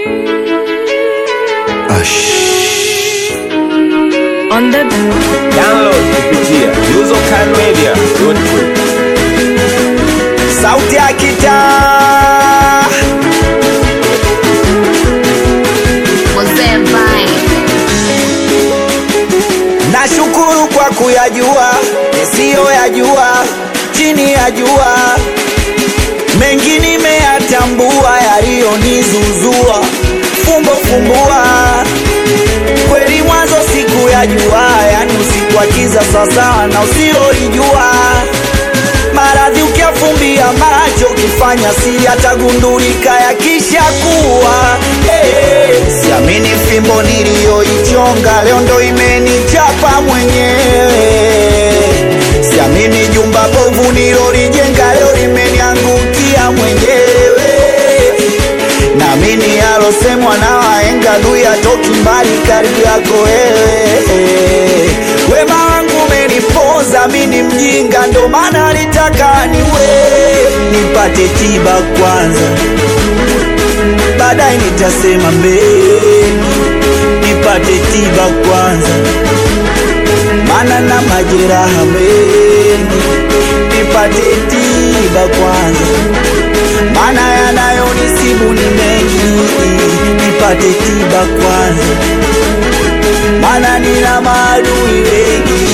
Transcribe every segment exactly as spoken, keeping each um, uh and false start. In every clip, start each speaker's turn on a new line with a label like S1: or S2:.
S1: On the
S2: download kupitia Yuzokan Media dot com. Sauti ya kitaa nashukuru kwa kuyajua nisiyo yajua chini ya jua, mengi nimeyatambua yaliyonizuzua fumbo fumbua. Kweli mwanzo siku ya jua, yani usiku wa kiza sasa na usilolijua. Maradhi ukiafumbia macho kifanya si atagundulika yakisha kuwa. Hey, siamini fimbo niliyoichonga leo ndo imenichapa mwenyewe. Siamini jumba bovu nilolijenga leo limeniangukia mwenyewe. Naamini yalosemwa na wahenga dui hatoki mbali karibu yako wewe. Wema wangu umeniponza mimi mjinga ndo maana nitaka niwe nipate tiba kwanza, baadaye nitasema mbele. Nipate tiba kwanza maana na majeraha mengi. Nipate tiba kwanza maana yanayonisibu ni mengi. Nipate tiba kwanza maana nina maadui wengi.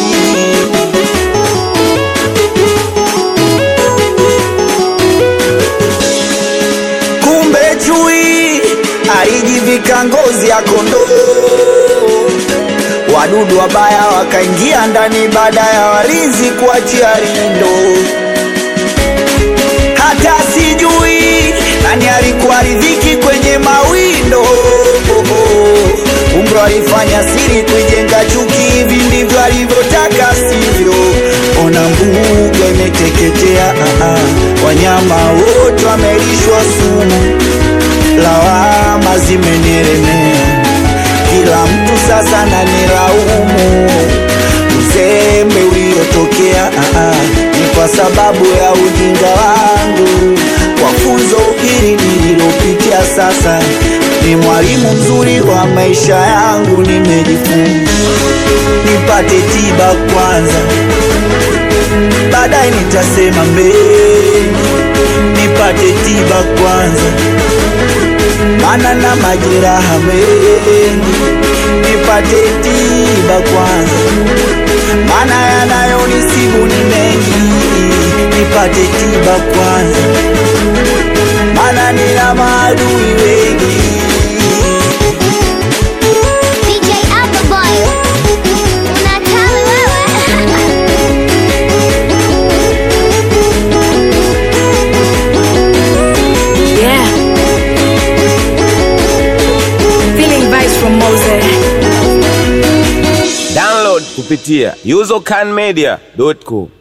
S2: Kumbe chui alijivika ngozi ya kondoo. Wadudu wabaya wakaingia ndani baada ya walinzi kuachia rindo. Hata sijui nani alikuwa ridhiki kwenye mawindo. Umro alifanya siri kujenga chuki, hivi ndivyo alivyotaka sivyo. Ona mbuga imeteketea, ah ah. Wanyama wote wamelishwa sumu, lawama zimenielemea. Kila mtu sasa nanilaumu, uzembe uliotokea ah ah. Ni kwa sababu ya ujinga wangu. Kwa funzo hili nililopitia sasa, ni mwalimu mzuri wa maisha yangu nimejifunza. Nipate tiba kwanza, baadaye nitasema mbele. Nipate tiba kwanza maana na majeraha mengi. Nipate tiba kwanza maana yanayonisibu ni mengi. Nipate tiba kwanza maana nina maadui wengi.
S3: D J Appleboy, unataka wewe?
S1: yeah, feeling vibes from Mose.
S2: Download kupitia Yuzokan Media dot com.